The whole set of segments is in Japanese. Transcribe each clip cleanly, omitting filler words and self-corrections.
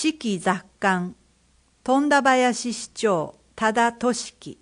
四季雑感、富田林市長多田俊樹。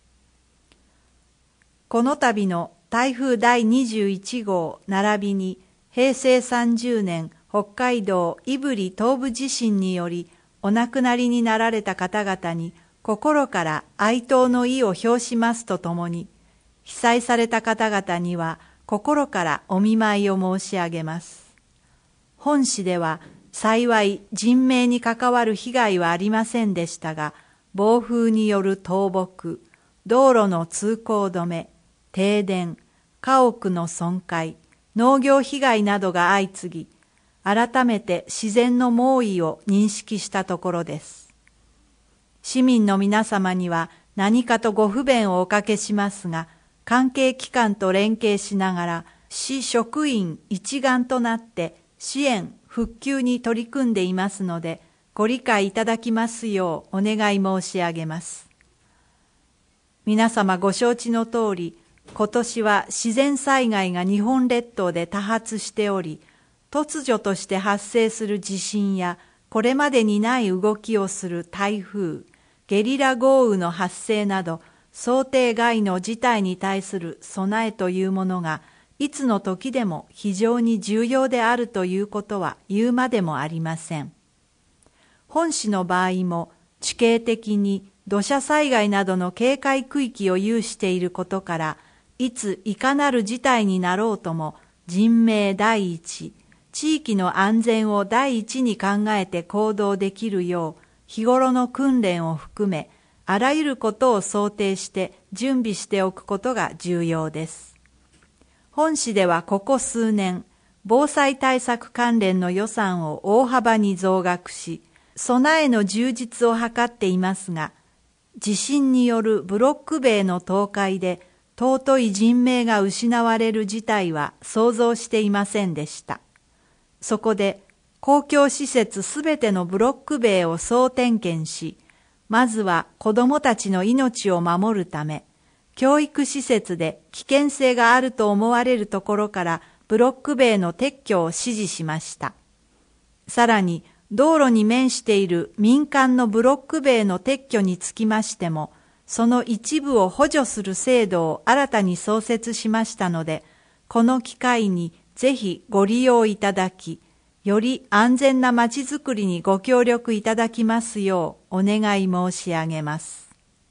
この度の台風第21号並びに平成30年北海道胆振東部地震によりお亡くなりになられた方々に心から哀悼の意を表しますとともに、被災された方々には心からお見舞いを申し上げます。本市では幸い人命に関わる被害はありませんでしたが、暴風による倒木、道路の通行止め、停電、家屋の損壊、農業被害などが相次ぎ、改めて自然の猛威を認識したところです。市民の皆様には何かとご不便をおかけしますが、関係機関と連携しながら、市職員一丸となって支援・復旧に取り組んでいますので、ご理解いただきますようお願い申し上げます。皆様ご承知の通り、今年は自然災害が日本列島で多発しており、突如として発生する地震や、これまでにない動きをする台風、ゲリラ豪雨の発生など、想定外の事態に対する備えというものが、いつの時でも非常に重要であるということは言うまでもありません。本市の場合も地形的に土砂災害などの警戒区域を有していることから、いついかなる事態になろうとも人命第一、地域の安全を第一に考えて行動できるよう日頃の訓練を含め、あらゆることを想定して準備しておくことが重要です。本市ではここ数年、防災対策関連の予算を大幅に増額し、備えの充実を図っていますが、地震によるブロック塀の倒壊で尊い人命が失われる事態は想像していませんでした。そこで公共施設すべてのブロック塀を総点検し、まずは子どもたちの命を守るため、教育施設で危険性があると思われるところからブロック塀の撤去を指示しました。さらに道路に面している民間のブロック塀の撤去につきましても、その一部を補助する制度を新たに創設しましたので、この機会にぜひご利用いただき、より安全なまちづくりにご協力いただきますようお願い申し上げます。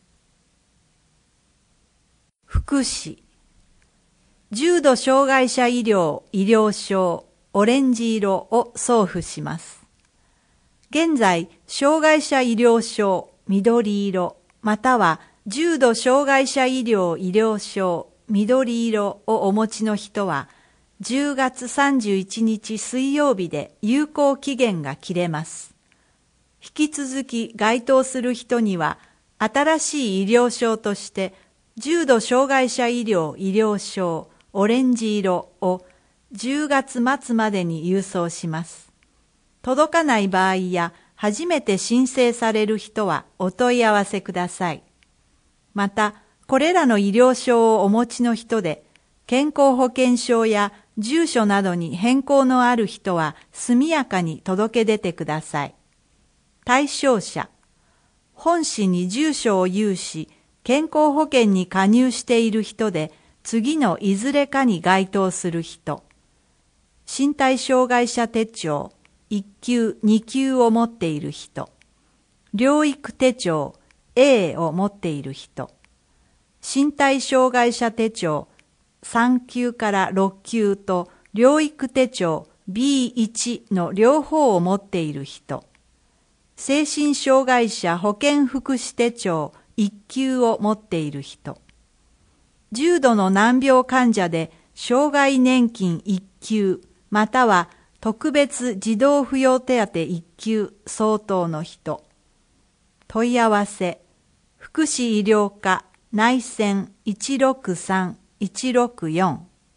福祉、重度障害者医療医療証オレンジ色を送付します。現在、障害者医療証緑色または重度障害者医療医療証緑色をお持ちの人は、10月31日水曜日で有効期限が切れます。引き続き該当する人には、新しい医療証として、重度障害者医療医療証オレンジ色を10月末までに郵送します。届かない場合や初めて申請される人はお問い合わせください。また、これらの医療証をお持ちの人で、健康保険証や住所などに変更のある人は速やかに届け出てください。対象者、本市に住所を有し、健康保険に加入している人で、次のいずれかに該当する人。身体障害者手帳1級2級を持っている人。療育手帳 A を持っている人。身体障害者手帳3級から6級と療育手帳 B1 の両方を持っている人。精神障害者保健福祉手帳1級を持っている人。重度の難病患者で障害年金1級または特別児童扶養手当1級相当の人。問い合わせ、福祉医療課内線 163-164。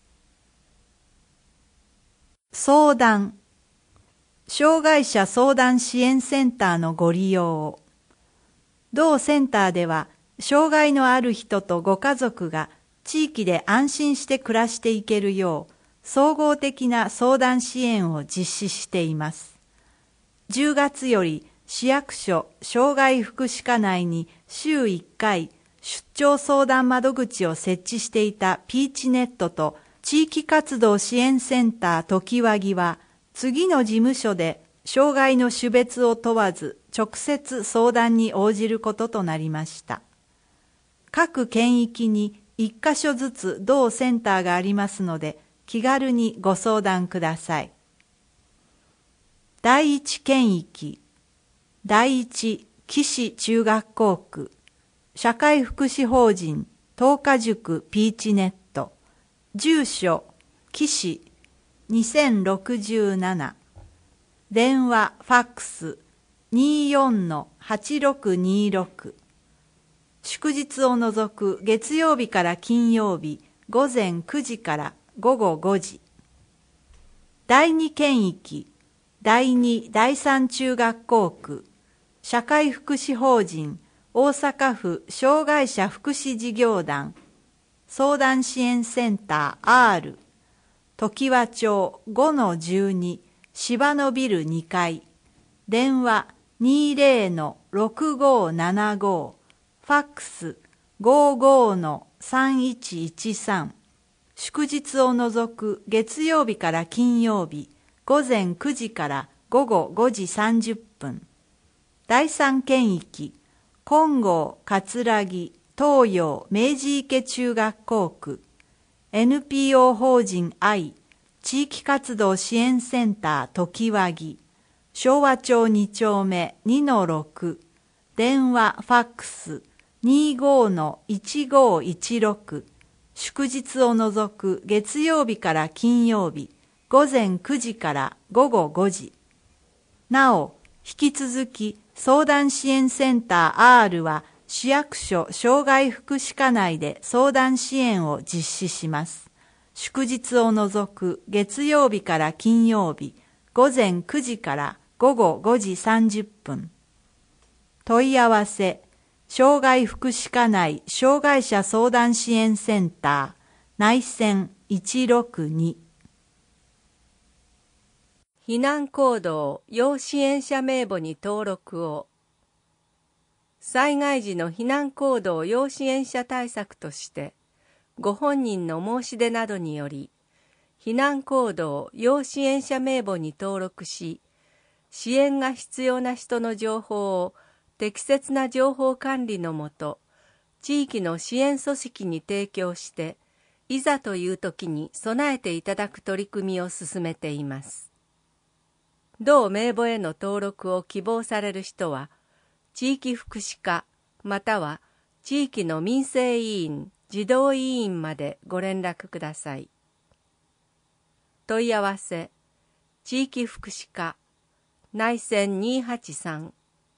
相談、障害者相談支援センターのご利用を。同センターでは、障害のある人とご家族が地域で安心して暮らしていけるよう、総合的な相談支援を実施しています。 10月より市役所障害福祉課内に週1回出張相談窓口を設置していたピーチネットと地域活動支援センターときわぎは、次の事務所で障害の種別を問わず直接相談に応じることとなりました。各県域に1カ所ずつ同センターがありますので、気軽にご相談ください。第一県域、第一岸中学校区、社会福祉法人東華塾ピーチネット、住所岸2067、電話ファックス 24-8626、祝日を除く月曜日から金曜日午前9時から午後5時。第二県域、第二第三中学校区、社会福祉法人大阪府障害者福祉事業団相談支援センター R、 常盤町 5-12 芝のビル2階、電話 20-6575、ファックス 55-3113、祝日を除く月曜日から金曜日午前9時から午後5時30分。第三県域、金剛葛城東洋明治池中学校区、NPO 法人愛地域活動支援センターときわぎ、昭和町2丁目 2-6、電話ファックス 25-1516、祝日を除く月曜日から金曜日午前9時から午後5時。なお、引き続き相談支援センター R は市役所障害福祉課内で相談支援を実施します。祝日を除く月曜日から金曜日午前9時から午後5時30分。問い合わせ、障害福祉課内障害者相談支援センター内線162。 避難行動要支援者名簿に登録を。災害時の避難行動要支援者対策として、ご本人の申し出などにより、避難行動要支援者名簿に登録し、支援が必要な人の情報を適切な情報管理のもと、地域の支援組織に提供して、いざという時に備えていただく取り組みを進めています。同名簿への登録を希望される人は、地域福祉課または地域の民生委員、児童委員までご連絡ください。問い合わせ、地域福祉課内線283。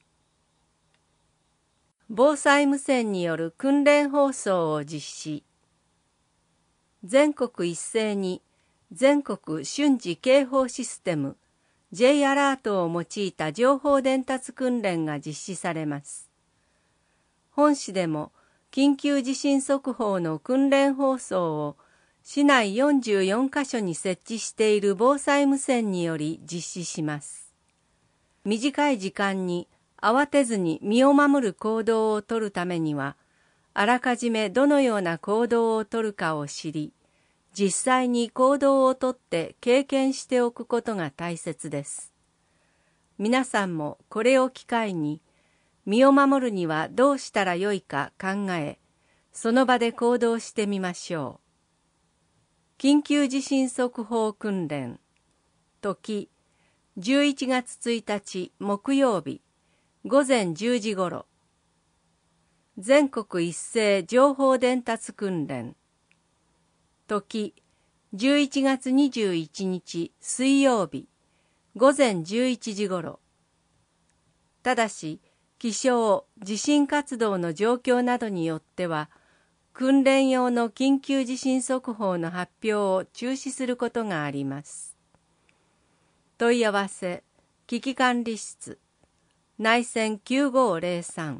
防災無線による訓練放送を実施。全国一斉に全国瞬時警報システムJ アラートを用いた情報伝達訓練が実施されます。本市でも緊急地震速報の訓練放送を市内44カ所に設置している防災無線により実施します。短い時間に慌てずに身を守る行動をとるためには、あらかじめどのような行動をとるかを知り、実際に行動をとって経験しておくことが大切です。皆さんもこれを機会に、身を守るにはどうしたらよいか考え、その場で行動してみましょう。緊急地震速報訓練、時、11月1日木曜日、午前10時ごろ。全国一斉情報伝達訓練、時、11月21日水曜日、午前11時ごろ。ただし、気象・地震活動の状況などによっては、訓練用の緊急地震速報の発表を中止することがあります。問い合わせ、危機管理室、内線9503。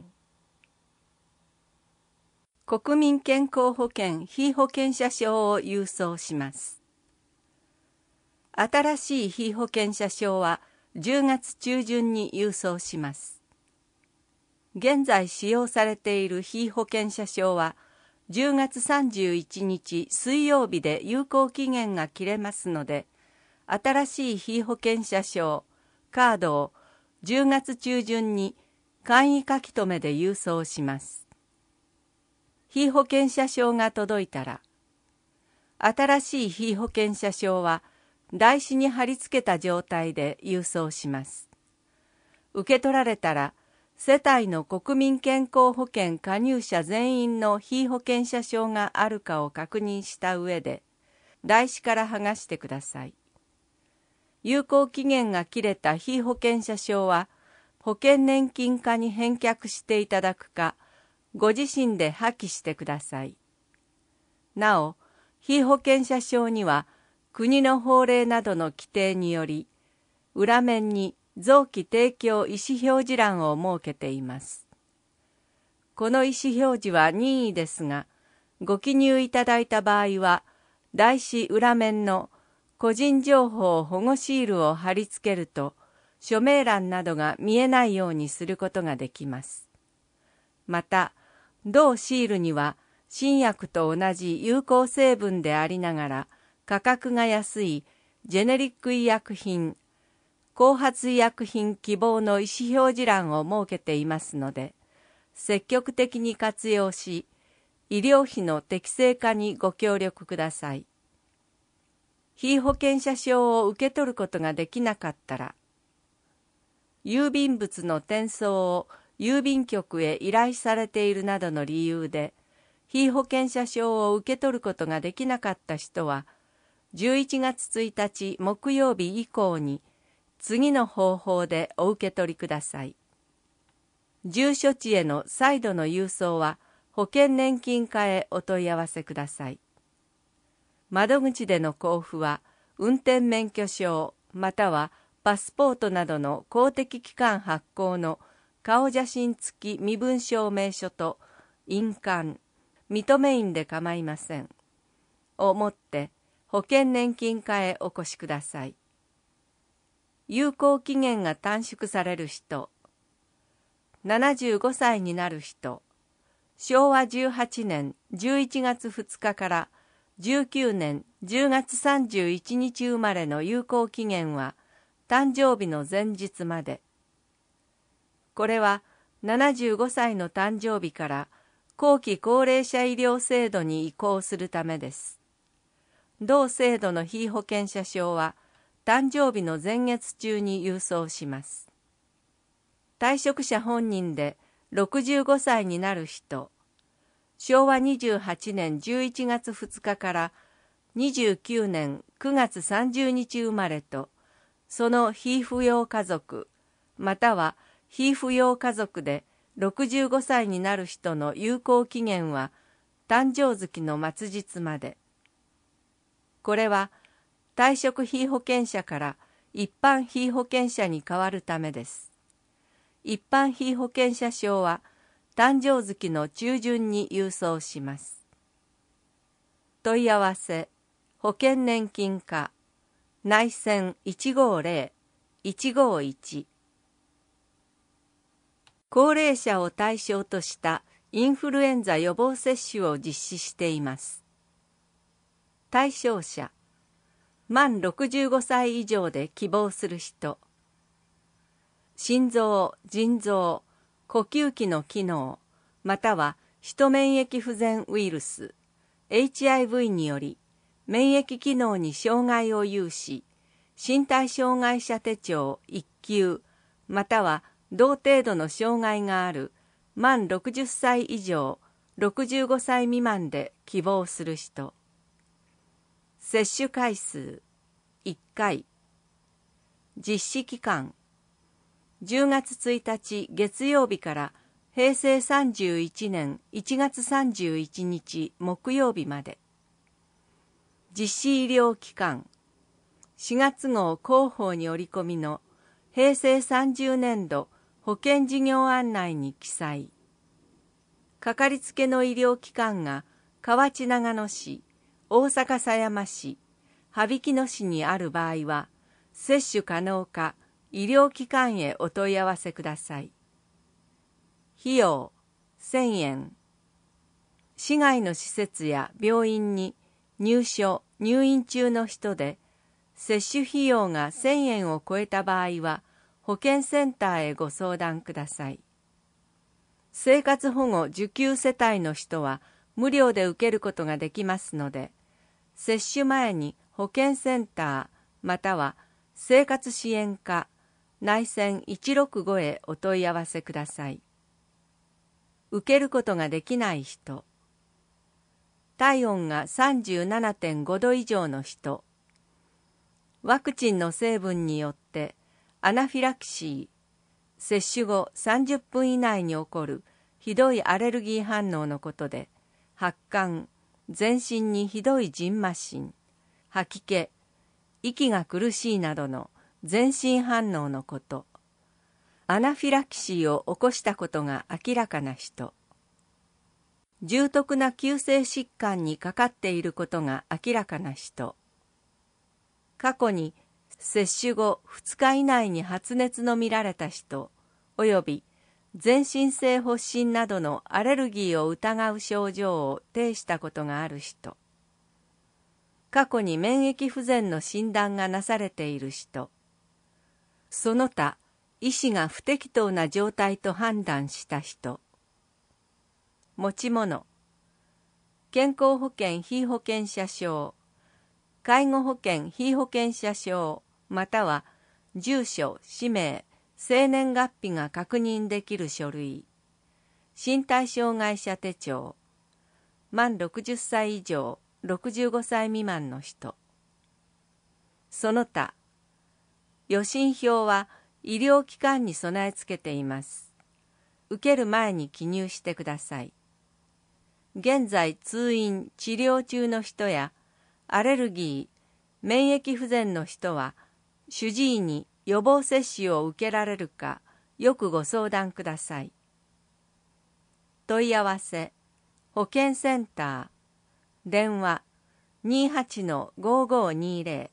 国民健康保険被保険者証を郵送します。新しい被保険者証は 10月中旬に郵送します。現在使用されている被保険者証は、10月31日水曜日で有効期限が切れますので、新しい被保険者証、カードを10月中旬に簡易書き留めで郵送します。被保険者証が届いたら、新しい被保険者証は台紙に貼り付けた状態で郵送します。受け取られたら、世帯の国民健康保険加入者全員の被保険者証があるかを確認した上で、台紙から剥がしてください。有効期限が切れた被保険者証は、保険年金課に返却していただくか、ご自身で破棄してください。なお、被保険者証には、国の法令などの規定により、裏面に臓器提供意思表示欄を設けています。この意思表示は任意ですが、ご記入いただいた場合は、台紙裏面の個人情報保護シールを貼り付けると、署名欄などが見えないようにすることができます。また、同シールには、新薬と同じ有効成分でありながら、価格が安いジェネリック医薬品、後発医薬品希望の意思表示欄を設けていますので、積極的に活用し、医療費の適正化にご協力ください。被保険者証を受け取ることができなかったら、郵便物の転送を郵便局へ依頼されているなどの理由で、被保険者証を受け取ることができなかった人は、11月1日木曜日以降に、次の方法でお受け取りください。住所地への再度の郵送は、保険年金課へお問い合わせください。窓口での交付は、運転免許証またはパスポートなどの公的機関発行の顔写真付き身分証明書と印鑑、認め印で構いません。をもって保険年金課へお越しください。有効期限が短縮される人、75歳になる人、昭和18年11月2日から19年10月31日生まれの有効期限は誕生日の前日まで。これは75歳の誕生日から後期高齢者医療制度に移行するためです。同制度の被保険者証は誕生日の前月中に郵送します。退職者本人で65歳になる人、昭和28年11月2日から29年9月30日生まれと、その被扶養家族、または被扶養家族で65歳になる人の有効期限は誕生月の末日まで。これは退職被保険者から一般被保険者に変わるためです。一般被保険者証は誕生月の中旬に郵送します。問い合わせ、保険年金課、内線150-151。高齢者を対象としたインフルエンザ予防接種を実施しています。対象者、満65歳以上で希望する人、心臓、腎臓、呼吸器の機能、またはヒト免疫不全ウイルス、HIV により、免疫機能に障害を有し、身体障害者手帳1級、または同程度の障害がある満60歳以上、65歳未満で希望する人。接種回数1回。実施期間10月1日月曜日から平成31年1月31日木曜日まで。実施医療機関4月号広報に折り込みの平成30年度保険事業案内に記載。かかりつけの医療機関が河内長野市、大阪狭山市、羽曳野市にある場合は、接種可能か医療機関へお問い合わせください。費用1000円。市外の施設や病院に入所・入院中の人で、接種費用が1000円を超えた場合は、保健センターへご相談ください。生活保護受給世帯の人は無料で受けることができますので、接種前に保健センターまたは生活支援課内線165へお問い合わせください。受けることができない人、体温が 37.5 度以上の人、ワクチンの成分によってアナフィラキシー、接種後30分以内に起こるひどいアレルギー反応のことで、発汗、全身にひどいじんましん、吐き気、息が苦しいなどの全身反応のこと、アナフィラキシーを起こしたことが明らかな人、重篤な急性疾患にかかっていることが明らかな人、過去に接種後2日以内に発熱の見られた人、および全身性発疹などのアレルギーを疑う症状を呈したことがある人、過去に免疫不全の診断がなされている人、その他医師が不適当な状態と判断した人、持ち物、健康保険被保険者証、介護保険被保険者証または住所、氏名、生年月日が確認できる書類、身体障害者手帳、満60歳以上65歳未満の人、その他予診票は医療機関に備え付けています。受ける前に記入してください。現在通院・治療中の人やアレルギー・免疫不全の人は主治医に予防接種を受けられるかよくご相談ください。問い合わせ保健センター電話 28-5520。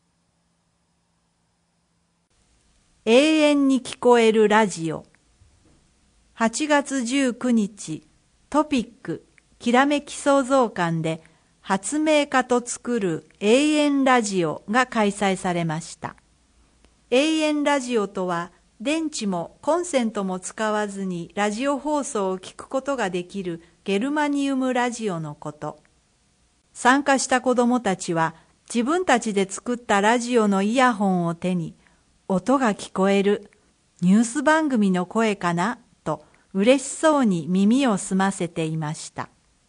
永遠に聞こえるラジオ。8月19日トピックきらめき創造館で発明家と作る永遠ラジオが開催されました。永遠ラジオとは電池もコンセントも使わずにラジオ放送を聞くことができるゲルマニウムラジオのこと。参加した子どもたちは自分たちで作ったラジオのイヤホンを手に、音が聞こえる、ニュース番組の声かなと嬉しそうに耳を澄ませていました。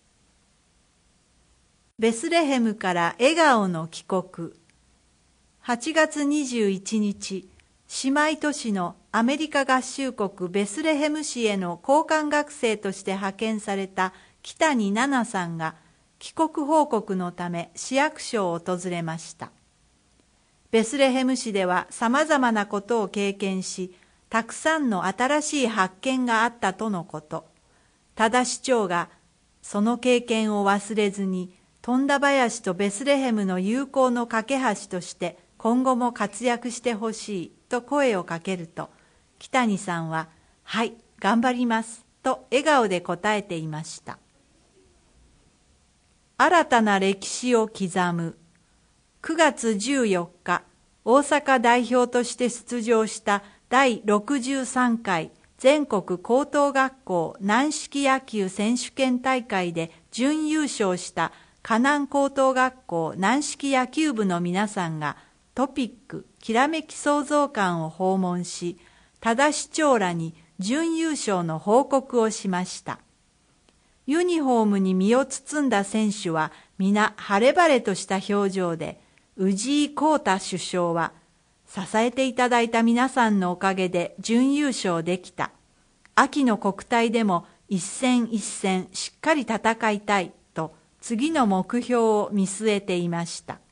ベスレヘムから笑顔の帰国。8月21日、姉妹都市のアメリカ合衆国ベスレヘム市への交換学生として派遣された北谷奈々さんが帰国報告のため市役所を訪れました。ベスレヘム市ではさまざまなことを経験し、たくさんの新しい発見があったとのこと。多田市長がその経験を忘れずに、富田林とベスレヘムの友好の架け橋として今後も活躍してほしいと声をかけると、北谷さんは、はい、頑張りますと笑顔で答えていました。新たな歴史を刻む。9月14日、大阪代表として出場した第63回全国高等学校軟式野球選手権大会で準優勝した河南高等学校軟式野球部の皆さんがトピックきらめき創造館を訪問し、多田市長らに準優勝の報告をしました。ユニフォームに身を包んだ選手は皆晴れ晴れとした表情で、氏井康太首相は、支えていただいた皆さんのおかげで準優勝できた。秋の国体でも一戦一戦しっかり戦いたいと次の目標を見据えていました。